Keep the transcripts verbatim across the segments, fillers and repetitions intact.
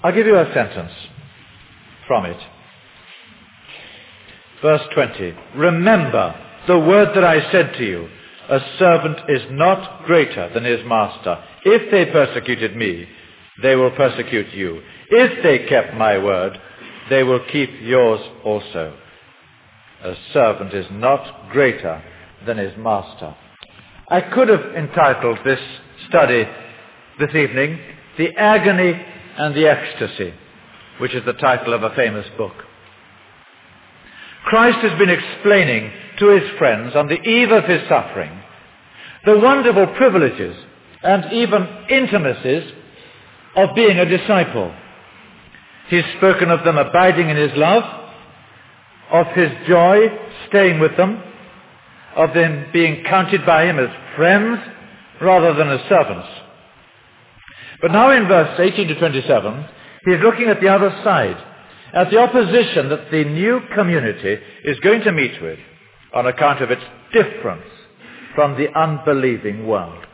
I'll give you a sentence from it. Verse twenty. Remember the word that I said to you, a servant is not greater than his master. If they persecuted me, they will persecute you. If they kept my word, they will keep yours also. A servant is not greater than his master. I could have entitled this study this evening, The Agony and the Ecstasy, which is the title of a famous book. Christ has been explaining to his friends on the eve of his suffering the wonderful privileges and even intimacies of being a disciple. He's spoken of them abiding in his love, of his joy staying with them, of them being counted by him as friends rather than as servants. But now in verse eighteen to twenty-seven, he's looking at the other side, at the opposition that the new community is going to meet with on account of its difference from the unbelieving world.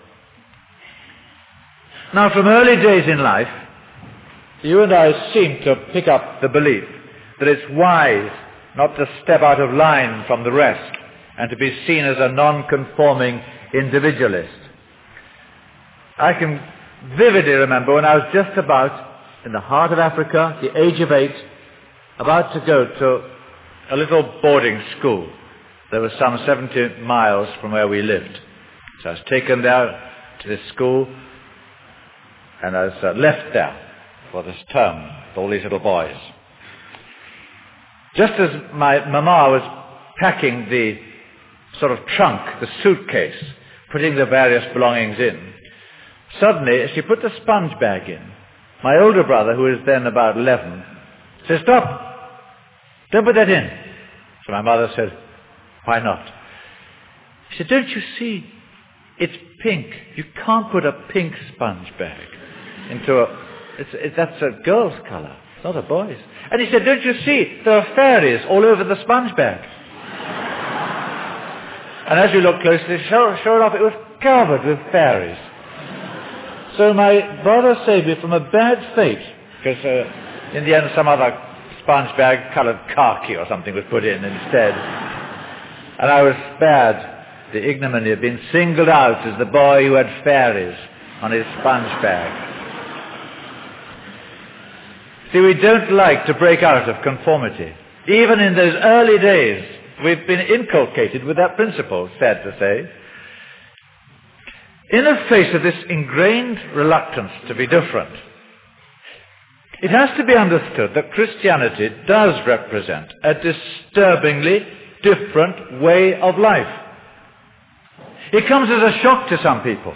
Now, from early days in life, you and I seem to pick up the belief that it's wise not to step out of line from the rest and to be seen as a non-conforming individualist. I can vividly remember when I was just about in the heart of Africa, the age of eight, about to go to a little boarding school. There was some seventy miles from where we lived. So I was taken there to this school, and I was uh, left there for this term with all these little boys. Just as my mama was packing the sort of trunk, the suitcase, putting the various belongings in, suddenly she put the sponge bag in. My older brother, who was then about eleven, said, "Stop! Don't put that in." So my mother said, "Why not?" She said, "Don't you see? It's pink. You can't put a pink sponge bag into a... It's, it, that's a girl's colour, it's not a boy's." And he said, "Don't you see? There are fairies all over the sponge bag." And as you look closely, sure, sure enough, it was covered with fairies. So my brother saved me from a bad fate, because uh, in the end some other sponge bag coloured khaki or something was put in instead. And I was spared the ignominy of being singled out as the boy who had fairies on his sponge bag. See, we don't like to break out of conformity. Even in those early days, we've been inculcated with that principle, sad to say. In the face of this ingrained reluctance to be different, it has to be understood that Christianity does represent a disturbingly different way of life. It comes as a shock to some people.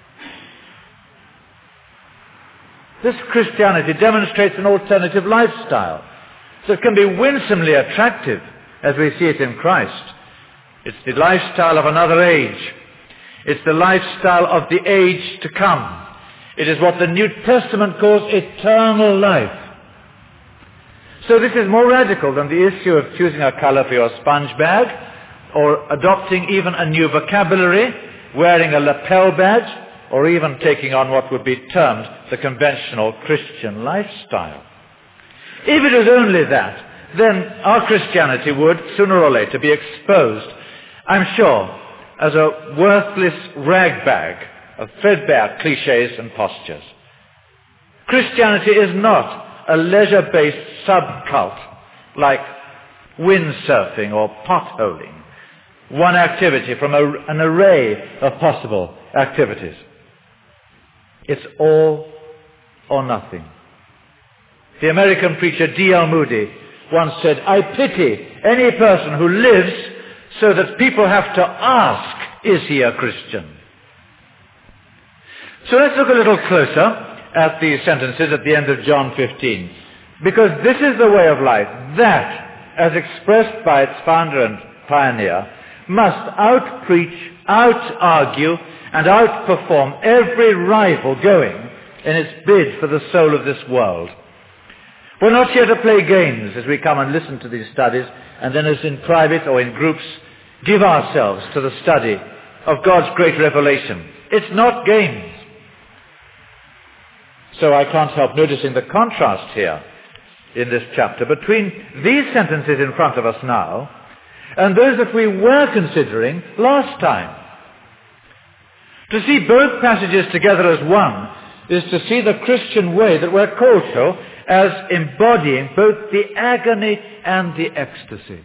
This Christianity demonstrates an alternative lifestyle that can be winsomely attractive as we see it in Christ. It's the lifestyle of another age. It's the lifestyle of the age to come. It is what the New Testament calls eternal life. So this is more radical than the issue of choosing a colour for your sponge bag, or adopting even a new vocabulary, wearing a lapel badge, or even taking on what would be termed the conventional Christian lifestyle. If it was only that, then our Christianity would, sooner or later, be exposed, I'm sure, as a worthless ragbag of threadbare clichés and postures. Christianity is not a leisure-based subcult like windsurfing or potholing, one activity from a, an array of possible activities. It's all or nothing. The American preacher D L Moody once said, "I pity any person who lives so that people have to ask, is he a Christian?" So let's look a little closer at these sentences at the end of John fifteen, because this is the way of life that, as expressed by its founder and pioneer, must out-preach, out-argue, and outperform every rival going in its bid for the soul of this world. We're not here to play games as we come and listen to these studies, and then as in private or in groups, give ourselves to the study of God's great revelation. It's not games. So I can't help noticing the contrast here in this chapter between these sentences in front of us now and those that we were considering last time. To see both passages together as one is to see the Christian way that we're called to as embodying both the agony and the ecstasy.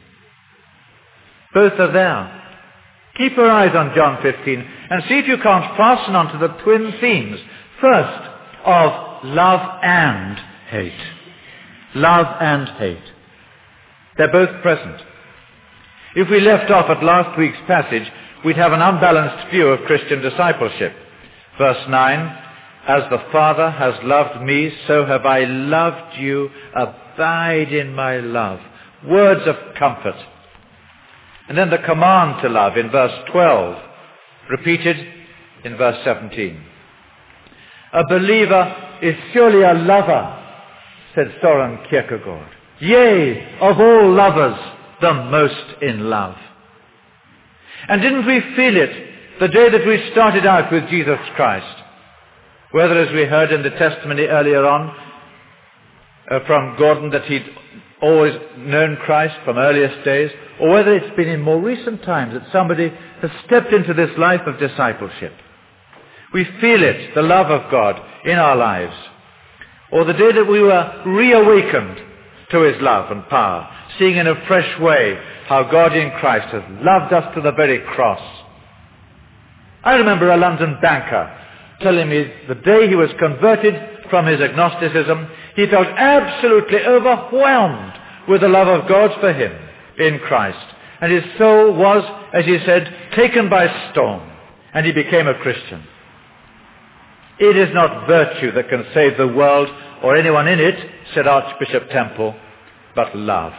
Both are there. Keep your eyes on John fifteen and see if you can't fasten onto the twin themes. First, of love and hate. Love and hate. They're both present. If we left off at last week's passage, we'd have an unbalanced view of Christian discipleship. Verse nine, as the Father has loved me, so have I loved you. Abide in my love. Words of comfort. And then the command to love in verse twelve, repeated in verse seventeen. A believer is surely a lover, said Soren Kierkegaard. Yea, of all lovers, the most in love. And didn't we feel it the day that we started out with Jesus Christ? Whether, as we heard in the testimony earlier on uh, from Gordon, that he'd always known Christ from earliest days, or whether it's been in more recent times that somebody has stepped into this life of discipleship. We feel it, the love of God in our lives. Or the day that we were reawakened to his love and power, seeing in a fresh way how God in Christ has loved us to the very cross. I remember a London banker telling me the day he was converted from his agnosticism, he felt absolutely overwhelmed with the love of God for him in Christ. And his soul was, as he said, taken by storm, and he became a Christian. It is not virtue that can save the world or anyone in it, said Archbishop Temple, but love.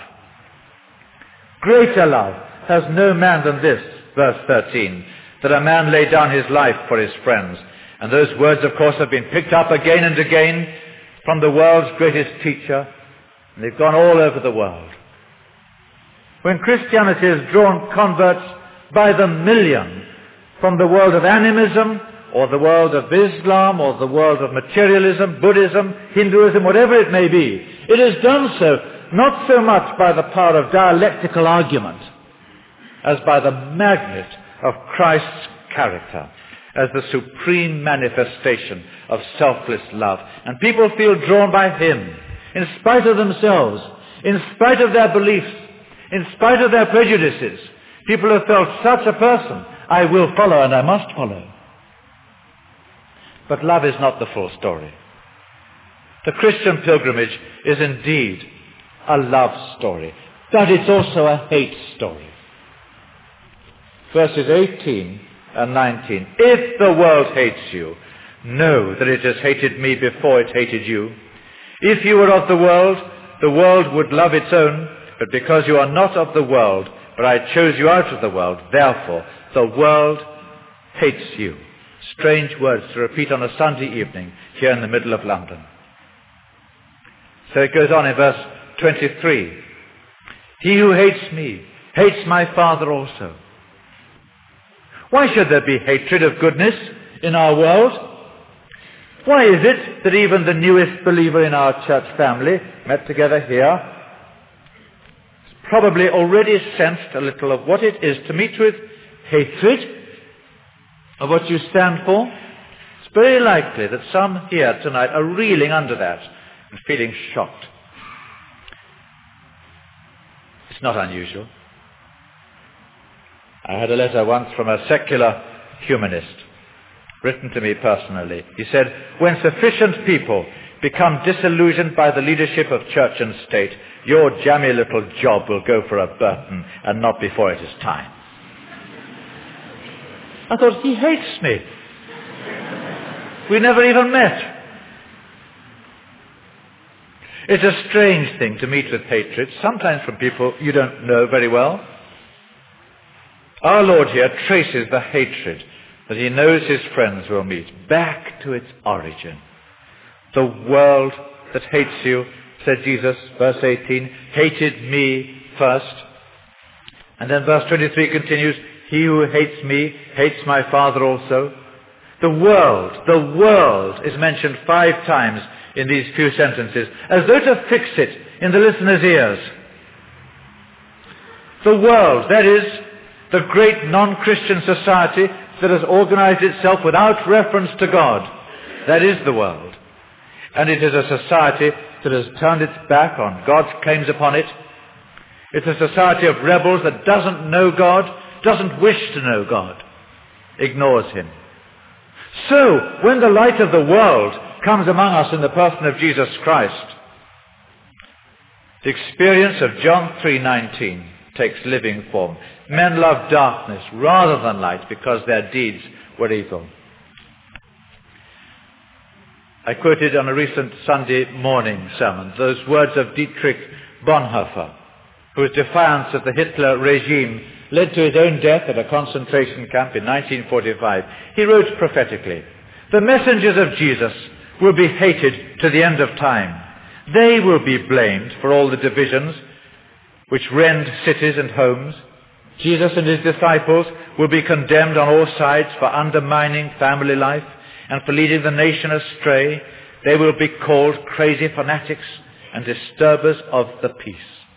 Greater love has no man than this, verse thirteen, that a man lay down his life for his friends. And those words, of course, have been picked up again and again from the world's greatest teacher, and they've gone all over the world. When Christianity has drawn converts by the million from the world of animism, or the world of Islam, or the world of materialism, Buddhism, Hinduism, whatever it may be, it has done so not so much by the power of dialectical argument as by the magnet of Christ's character as the supreme manifestation of selfless love. And people feel drawn by him in spite of themselves, in spite of their beliefs, in spite of their prejudices. People have felt such a person, I will follow and I must follow. But love is not the full story. The Christian pilgrimage is indeed a love story, but it's also a hate story. Verses eighteen and nineteen. If the world hates you, know that it has hated me before it hated you. If you were of the world, the world would love its own, but because you are not of the world, but I chose you out of the world, therefore the world hates you. Strange words to repeat on a Sunday evening here in the middle of London. So it goes on in verse twenty-three. He who hates me hates my Father also. Why should there be hatred of goodness in our world? Why is it that even the newest believer in our church family, met together here, has probably already sensed a little of what it is to meet with hatred of what you stand for? It's very likely that some here tonight are reeling under that and feeling shocked. It's not unusual. I had a letter once from a secular humanist, written to me personally. He said, when sufficient people become disillusioned by the leadership of church and state, your jammy little job will go for a Burton and not before it is time. I thought, he hates me. We never even met. It's a strange thing to meet with hatred, sometimes from people you don't know very well. Our Lord here traces the hatred that he knows his friends will meet back to its origin. The world that hates you, said Jesus, verse eighteen, hated me first. And then verse twenty-three continues, he who hates me hates my Father also. The world, the world is mentioned five times in these few sentences, as though to fix it in the listener's ears. The world, that is, the great non-Christian society that has organized itself without reference to God. That is the world. And it is a society that has turned its back on God's claims upon it. It's a society of rebels that doesn't know God, doesn't wish to know God, ignores Him. So, when the light of the world comes among us in the person of Jesus Christ, the experience of John three nineteen takes living form. Men love darkness rather than light because their deeds were evil. I quoted on a recent Sunday morning sermon those words of Dietrich Bonhoeffer, whose defiance of the Hitler regime led to his own death at a concentration camp in nineteen forty-five. He wrote prophetically, "The messengers of Jesus will be hated to the end of time. They will be blamed for all the divisions which rend cities and homes. Jesus and his disciples will be condemned on all sides for undermining family life and for leading the nation astray. They will be called crazy fanatics and disturbers of the peace."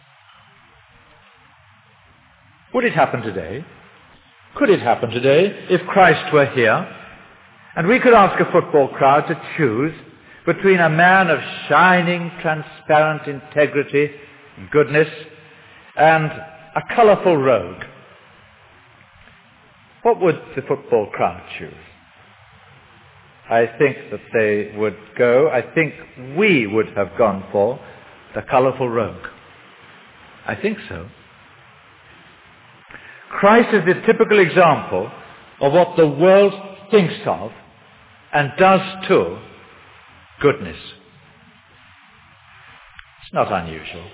Would it happen today? Could it happen today if Christ were here and we could ask a football crowd to choose between a man of shining, transparent integrity and goodness and a colourful rogue? What would the football crowd choose? I think that they would go, I think we would have gone for the colourful rogue. I think so. Christ is the typical example of what the world thinks of and does to goodness. It's not unusual.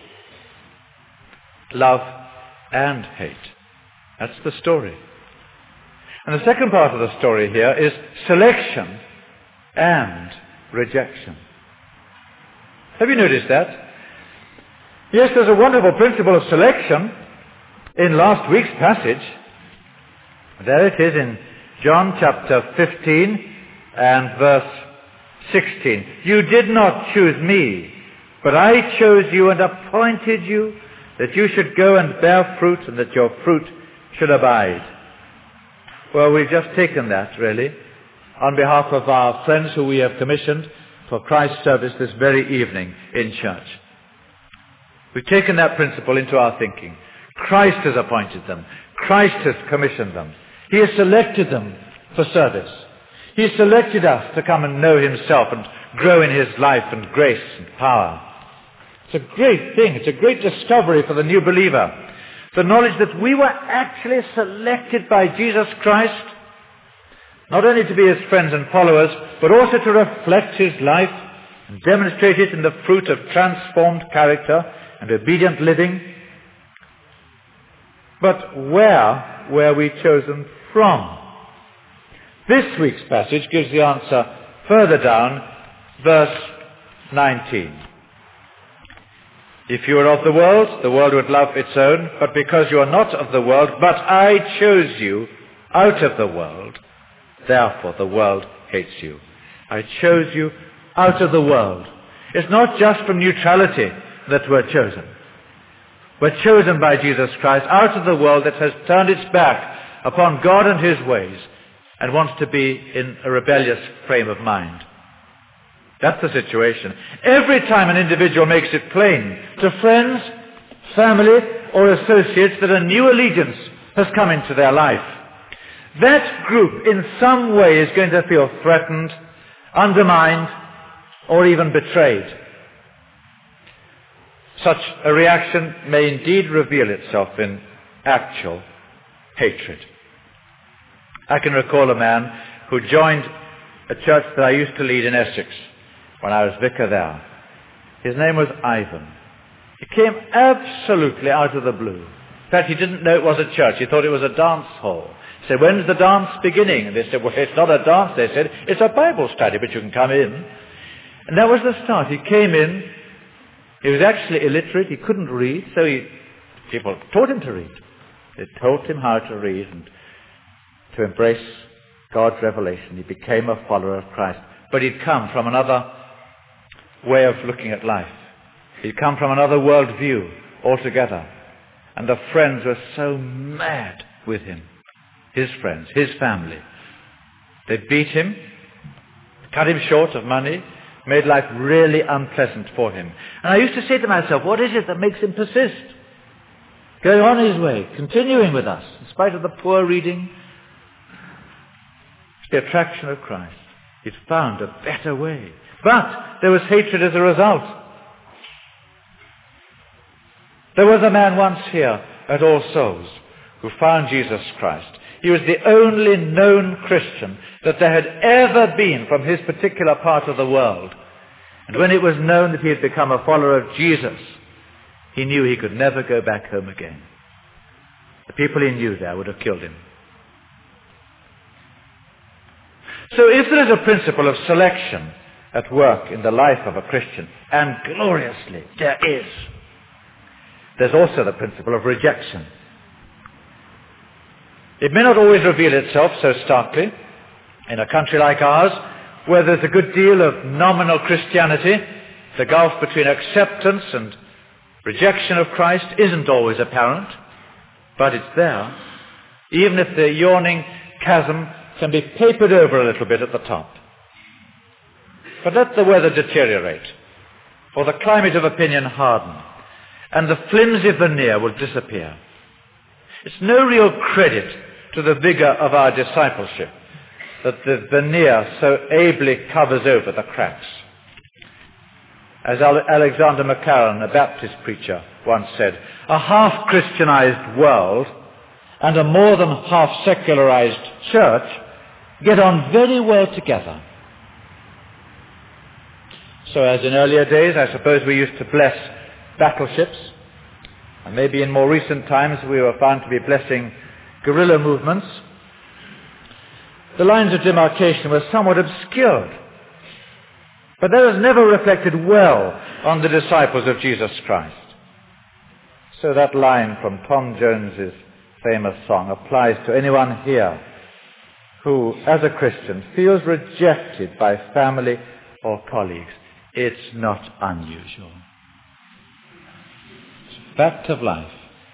Love and hate. That's the story. And the second part of the story here is selection and rejection. Have you noticed that? Yes, there's a wonderful principle of selection in last week's passage. There it is in John chapter fifteen and verse sixteen. "You did not choose me, but I chose you and appointed you that you should go and bear fruit and that your fruit should abide." Well, we've just taken that, really, on behalf of our friends who we have commissioned for Christ's service this very evening in church. We've taken that principle into our thinking. Christ has appointed them. Christ has commissioned them. He has selected them for service. He has selected us to come and know himself and grow in his life and grace and power. It's a great thing. It's a great discovery for the new believer. The knowledge that we were actually selected by Jesus Christ, not only to be his friends and followers, but also to reflect his life and demonstrate it in the fruit of transformed character and obedient living. But where were we chosen from? This week's passage gives the answer further down, verse nineteen. "If you were of the world, the world would love its own, but because you are not of the world, but I chose you out of the world, therefore the world hates you." I chose you out of the world. It's not just from neutrality that we're chosen. We're chosen by Jesus Christ out of the world that has turned its back upon God and his ways and wants to be in a rebellious frame of mind. That's the situation. Every time an individual makes it plain to friends, family, or associates that a new allegiance has come into their life, that group in some way is going to feel threatened, undermined, or even betrayed. Such a reaction may indeed reveal itself in actual hatred. I can recall a man who joined a church that I used to lead in Essex when I was vicar there. His name was Ivan. He came absolutely out of the blue. In fact, he didn't know it was a church. He thought it was a dance hall. He said, "When's the dance beginning?" And they said, "Well, it's not a dance," they said. "It's a Bible study, but you can come in." And that was the start. He came in. He was actually illiterate. He couldn't read, so he, people taught him to read. They taught him how to read and to embrace God's revelation. He became a follower of Christ. But he'd come from another way of looking at life. He'd come from another worldview altogether. And the friends were so mad with him. His friends, his family. They beat him, cut him short of money, made life really unpleasant for him. And I used to say to myself, what is it that makes him persist? Going on his way, continuing with us, in spite of the poor reading. It's the attraction of Christ. He'd found a better way. But there was hatred as a result. There was a man once here at All Souls who found Jesus Christ. He was the only known Christian that there had ever been from his particular part of the world. And when it was known that he had become a follower of Jesus, he knew he could never go back home again. The people he knew there would have killed him. So if there is a principle of selection at work in the life of a Christian, and gloriously there is, there's also the principle of rejection. It may not always reveal itself so starkly in a country like ours, where there's a good deal of nominal Christianity. The gulf between acceptance and rejection of Christ isn't always apparent, but it's there, even if the yawning chasm can be papered over a little bit at the top. But let the weather deteriorate, or the climate of opinion harden, and the flimsy veneer will disappear. It's no real credit to the vigor of our discipleship that the veneer so ably covers over the cracks. As Alexander Maclaren, a Baptist preacher, once said, a half-Christianized world and a more than half-secularized church get on very well together. So as in earlier days, I suppose we used to bless battleships, and maybe in more recent times we were found to be blessing guerrilla movements. The lines of demarcation were somewhat obscured, but that has never reflected well on the disciples of Jesus Christ. So that line from Tom Jones's famous song applies to anyone here who, as a Christian, feels rejected by family or colleagues. It's not unusual. It's a fact of life.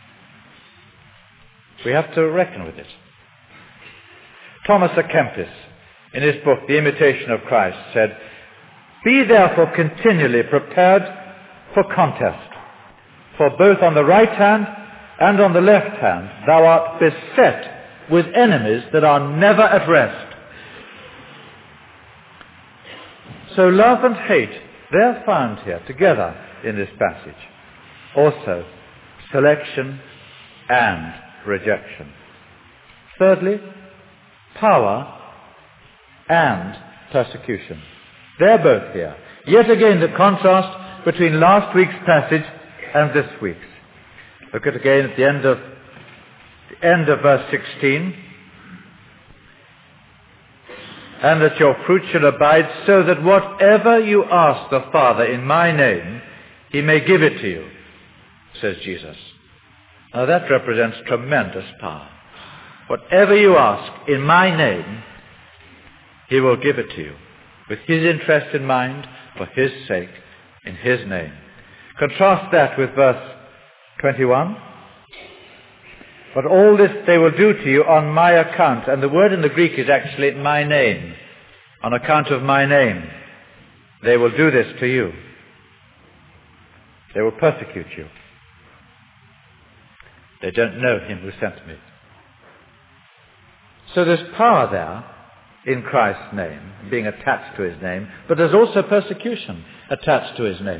We have to reckon with it. Thomas à Kempis, in his book, The Imitation of Christ, said, be therefore continually prepared for contest, for both on the right hand and on the left hand thou art beset with enemies that are never at rest. So love and hate, they're found here together in this passage. Also, selection and rejection. Thirdly, power and persecution. They're both here. Yet again the contrast between last week's passage and this week's. Look at again at the end of the end of verse sixteen. And that your fruit shall abide, so that whatever you ask the Father in my name, he may give it to you, says Jesus. Now that represents tremendous power. Whatever you ask in my name, he will give it to you, with his interest in mind, for his sake, in his name. Contrast that with verse twenty-one. But all this they will do to you on my account. And the word in the Greek is actually my name. On account of my name. They will do this to you. They will persecute you. They don't know him who sent me. So there's power there in Christ's name, being attached to his name, but there's also persecution attached to his name.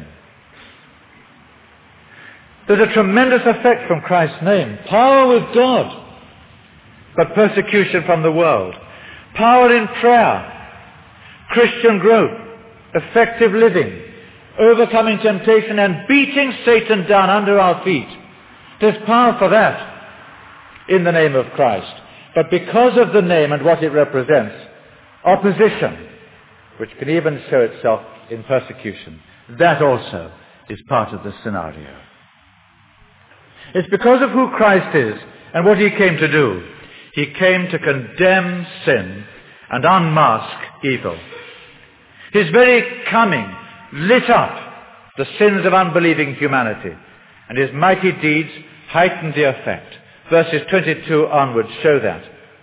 There's a tremendous effect from Christ's name. Power with God, but persecution from the world. Power in prayer, Christian growth, effective living, overcoming temptation and beating Satan down under our feet. There's power for that in the name of Christ. But because of the name and what it represents, opposition, which can even show itself in persecution, that also is part of the scenario. It's because of who Christ is and what he came to do. He came to condemn sin and unmask evil. His very coming lit up the sins of unbelieving humanity, and his mighty deeds heightened the effect. Verses twenty-two onwards show that.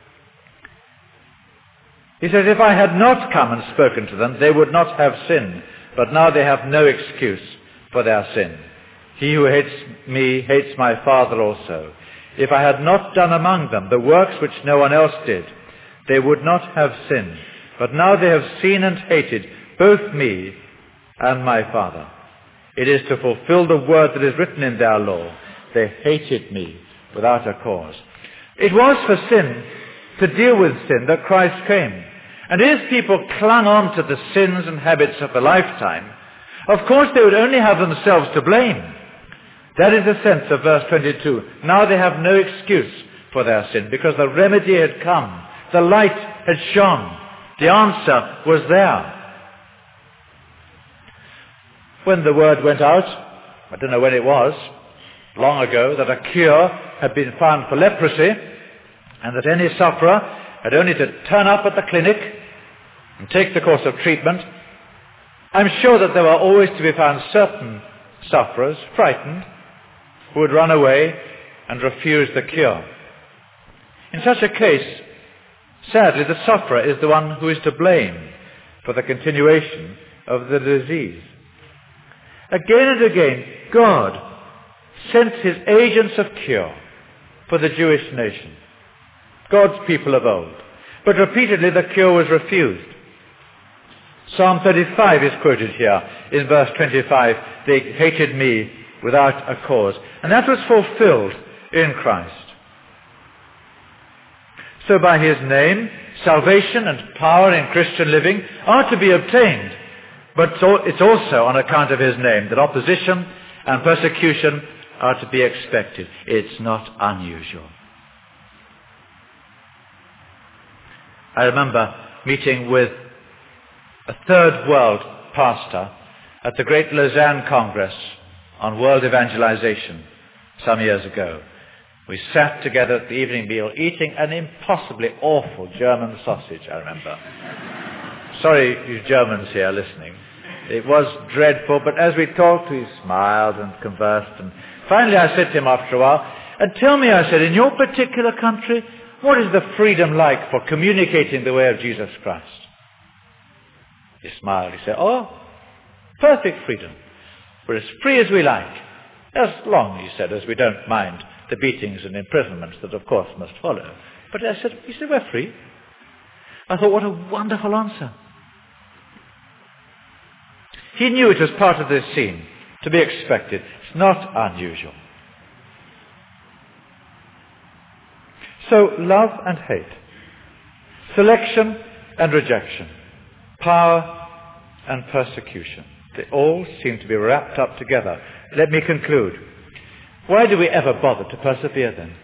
He says, if I had not come and spoken to them, they would not have sinned, but now they have no excuse for their sin. He who hates me hates my Father also. If I had not done among them the works which no one else did, they would not have sinned. But now they have seen and hated both me and my Father. It is to fulfill the word that is written in their law. They hated me without a cause. It was for sin, to deal with sin, that Christ came. And if people clung on to the sins and habits of a lifetime, of course they would only have themselves to blame. That is the sense of verse twenty-two. Now they have no excuse for their sin, because the remedy had come. The light had shone. The answer was there. When the word went out, I don't know when it was, long ago, that a cure had been found for leprosy, and that any sufferer had only to turn up at the clinic and take the course of treatment, I'm sure that there were always to be found certain sufferers, frightened, who would run away and refuse the cure. In such a case, sadly, the sufferer is the one who is to blame for the continuation of the disease. Again and again, God sent his agents of cure for the Jewish nation, God's people of old. But repeatedly the cure was refused. Psalm thirty-five is quoted here in verse twenty-five. They hated me without a cause. And that was fulfilled in Christ. So by his name, salvation and power in Christian living are to be obtained. But it's also on account of his name that opposition and persecution are to be expected. It's not unusual. I remember meeting with a third world pastor at the Great Lausanne Congress on World Evangelization some years ago. We sat together at the evening meal eating an impossibly awful German sausage, I remember. Sorry, you Germans here listening. It was dreadful, but as we talked, we smiled and conversed. And finally I said to him after a while, and tell me, I said, in your particular country, what is the freedom like for communicating the way of Jesus Christ? He smiled. He said, oh, perfect freedom. We're as free as we like. As long, he said, as we don't mind the beatings and imprisonments that of course must follow. But I said, he said, we're free. I thought, what a wonderful answer. He knew it was part of this scene, to be expected. It's not unusual. So, love and hate, selection and rejection, power and persecution, they all seem to be wrapped up together. Let me conclude. Why do we ever bother to persevere then?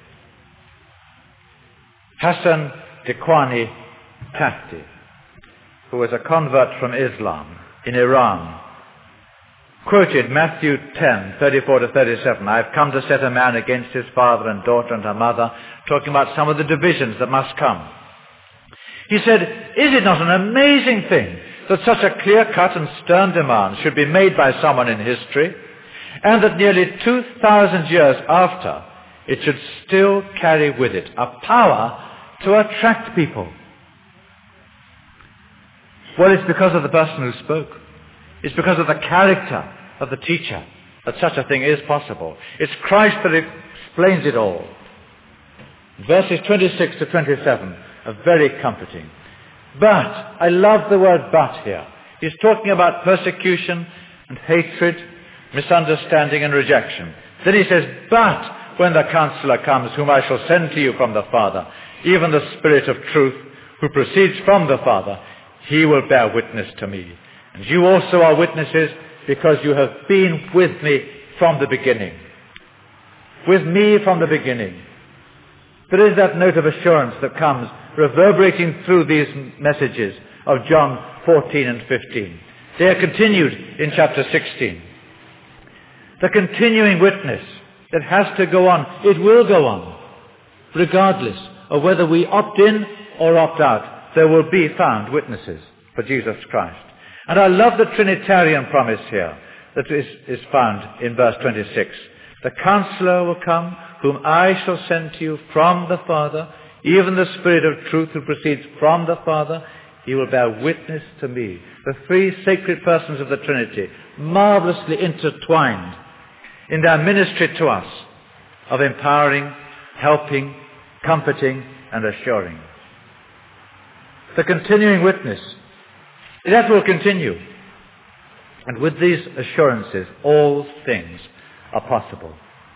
Hassan Dikwani Tafti, who was a convert from Islam in Iran, quoted Matthew ten, thirty-four to thirty-seven. I've come to set a man against his father and daughter and her mother, talking about some of the divisions that must come. He said, is it not an amazing thing that such a clear-cut and stern demand should be made by someone in history, and that nearly two thousand years after, it should still carry with it a power to attract people? Well, it's because of the person who spoke. It's because of the character of the teacher that such a thing is possible. It's Christ that explains it all. Verses twenty-six to twenty-seven are very comforting. But, I love the word but here. He's talking about persecution and hatred, misunderstanding and rejection. Then he says, but when the Counselor comes, whom I shall send to you from the Father, even the Spirit of truth, who proceeds from the Father, he will bear witness to me. And you also are witnesses, because you have been with me from the beginning. With me from the beginning. There is that note of assurance that comes reverberating through these messages of John fourteen and fifteen. They are continued in chapter sixteen. The continuing witness that has to go on, it will go on, regardless of whether we opt in or opt out there will be found witnesses for Jesus Christ. And I love the Trinitarian promise here that is, is found in verse twenty-six. The Counselor will come, whom I shall send to you from the Father, even the Spirit of truth who proceeds from the Father. He will bear witness to me. The three sacred persons of the Trinity, marvelously intertwined in their ministry to us of empowering, helping, comforting, and assuring. The continuing witness, that will continue. And with these assurances, all things are possible.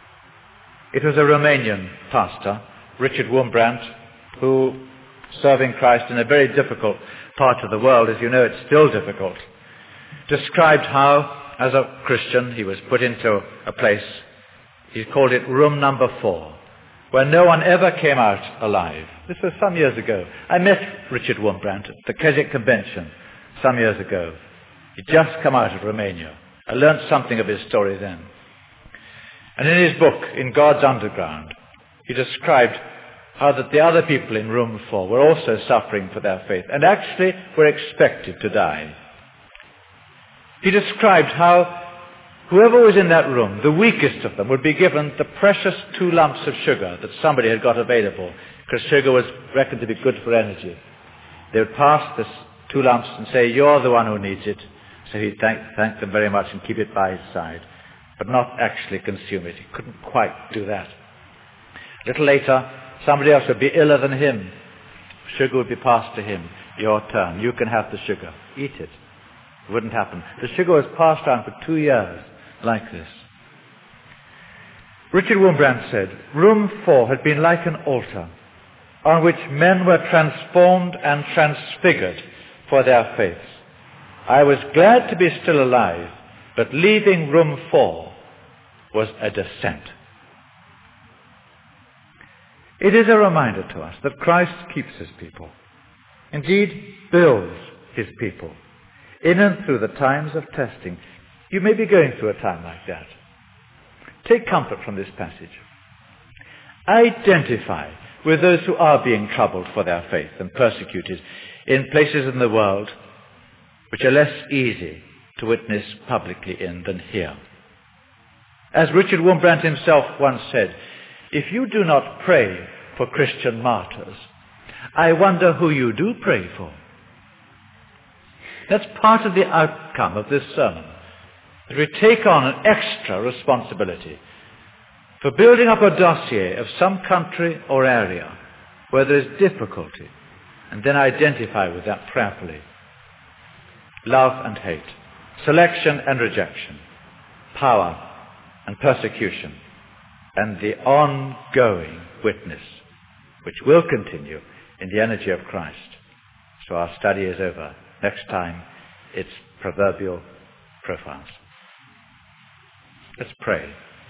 It was a Romanian pastor, Richard Wurmbrand, who, serving Christ in a very difficult part of the world, as you know, it's still difficult, described how, as a Christian, he was put into a place, he called it room number four, where no one ever came out alive. This was some years ago. I met Richard Wurmbrand at the Keswick Convention some years ago. He'd just come out of Romania. I learned something of his story then. And in his book, In God's Underground, he described how that the other people in room four were also suffering for their faith and actually were expected to die. He described how whoever was in that room, the weakest of them, would be given the precious two lumps of sugar that somebody had got available, because sugar was reckoned to be good for energy. They would pass this two lumps and say, "You're the one who needs it." So he'd thank, thank them very much and keep it by his side, but not actually consume it. He couldn't quite do that. A little later, somebody else would be iller than him. Sugar would be passed to him. "Your turn. You can have the sugar. Eat it." It wouldn't happen. The sugar was passed around for two years like this. Richard Wurmbrand said, room four had been like an altar on which men were transformed and transfigured for their faiths. I was glad to be still alive, but leaving room four was a descent. It is a reminder to us that Christ keeps his people, indeed builds his people, in and through the times of testing. You may be going through a time like that. Take comfort from this passage. Identify with those who are being troubled for their faith and persecuted in places in the world which are less easy to witness publicly in than here. As Richard Wurmbrand himself once said, if you do not pray for Christian martyrs, I wonder who you do pray for. That's part of the outcome of this sermon, that we take on an extra responsibility for building up a dossier of some country or area where there is difficulty, and then identify with that prayerfully. Love and hate, selection and rejection, power and persecution, and the ongoing witness, which will continue in the energy of Christ. So our study is over. Next time, it's proverbial profiles. Let's pray.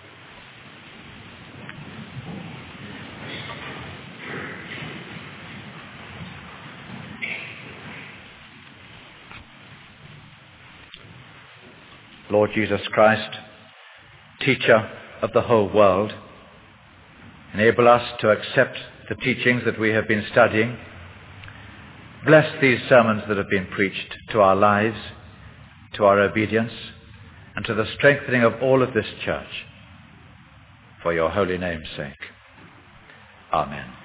Lord Jesus Christ, teacher of the whole world, enable us to accept the teachings that we have been studying. Bless these sermons that have been preached to our lives, to our obedience, and to the strengthening of all of this church, for your holy name's sake. Amen.